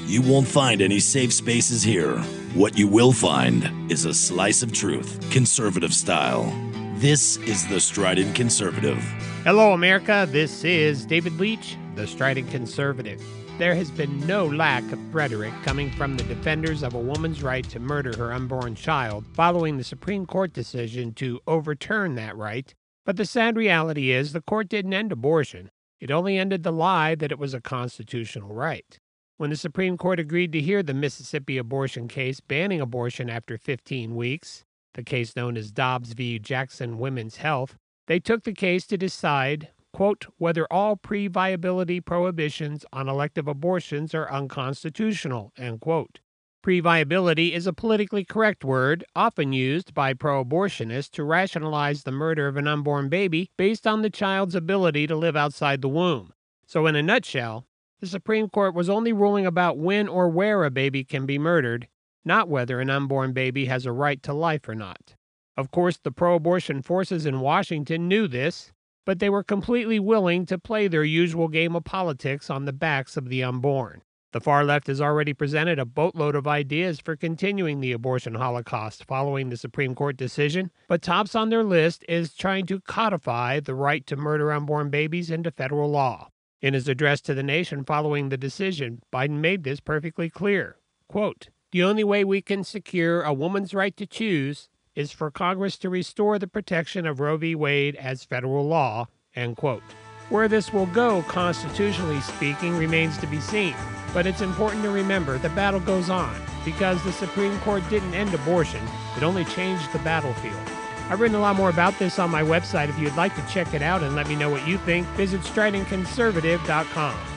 You won't find any safe spaces here. What you will find is a slice of truth, conservative style. This is The Strident Conservative. Hello, America. This is David Leach, The Strident Conservative. There has been no lack of rhetoric coming from the defenders of a woman's right to murder her unborn child following the Supreme Court decision to overturn that right. But the sad reality is the court didn't end abortion. It only ended the lie that it was a constitutional right. When the Supreme Court agreed to hear the Mississippi abortion case banning abortion after 15 weeks, the case known as Dobbs v. Jackson Women's Health, they took the case to decide, quote, whether all pre-viability prohibitions on elective abortions are unconstitutional, end quote. Pre-viability is a politically correct word, often used by pro-abortionists to rationalize the murder of an unborn baby based on the child's ability to live outside the womb. So in a nutshell, the Supreme Court was only ruling about when or where a baby can be murdered, not whether an unborn baby has a right to life or not. Of course, the pro-abortion forces in Washington knew this, but they were completely willing to play their usual game of politics on the backs of the unborn. The far left has already presented a boatload of ideas for continuing the abortion holocaust following the Supreme Court decision, but tops on their list is trying to codify the right to murder unborn babies into federal law. In his address to the nation following the decision, Biden made this perfectly clear. Quote, "The only way we can secure a woman's right to choose is for Congress to restore the protection of Roe v. Wade as federal law," end quote. Where this will go, constitutionally speaking, remains to be seen. But it's important to remember the battle goes on because the Supreme Court didn't end abortion, it only changed the battlefield. I've written a lot more about this on my website. If you'd like to check it out and let me know what you think, visit stridentconservative.com.